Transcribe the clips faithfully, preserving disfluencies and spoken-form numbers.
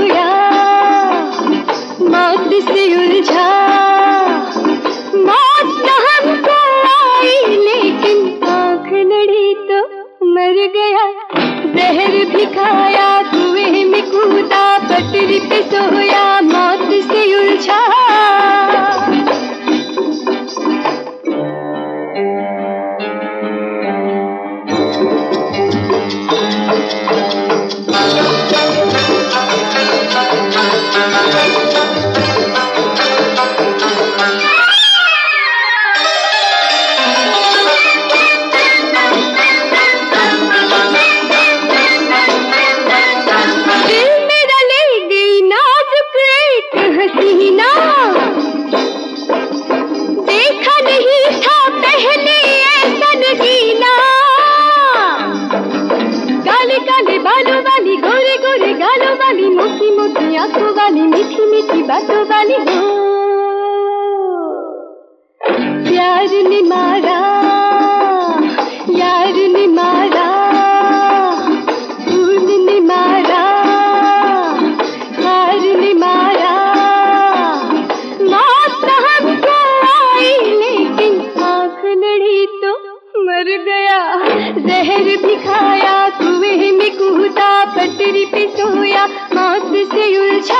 सोया, मौत से उलझा। मौत न हमको आई लेकिन आँख लड़ी तो मर गया। जहर भी खाया, कुएं में कूदा, पटरी पे सोया, मौत से उलझा। देखा नहीं था पहले ऐसा नगीना। काले काले बालों वाली, गोरे गोरे गालों वाली, मोटी मोटी आंखों वाली, मीठी मीठी बातों वाली हो। प्यार ने मारा, यार ने मारा, फूल ने मारा, हार ने मारा। मौत न हमको आई लेकिन आँख लड़ी तो मर गया। जहर भी खाया, कुएं में कूदा, पटरी पे सोया, मौत से उलझा।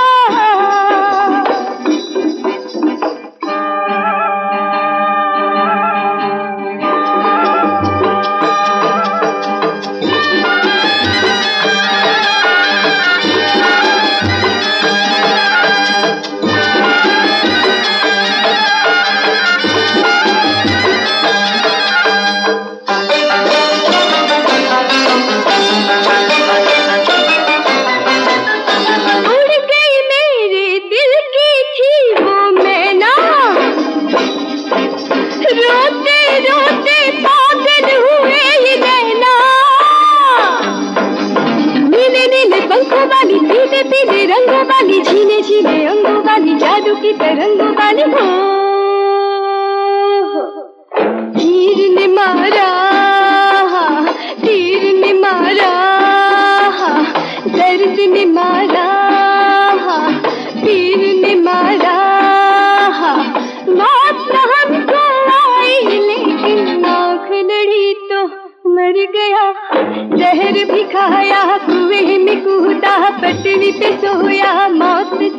पीले रंगों वाली, झीले झीले अंगों वाली, जादू की तरंगों वाली हो। तीर ने मारा, तीर ने मारा, दर्द ने मारा, तीर ने मारा। मौत न हमको आई लेकिन आँख लड़ी तो मर गया। जहर भी खाया, कुएं में कूदा, पटरी पे सोया, मौत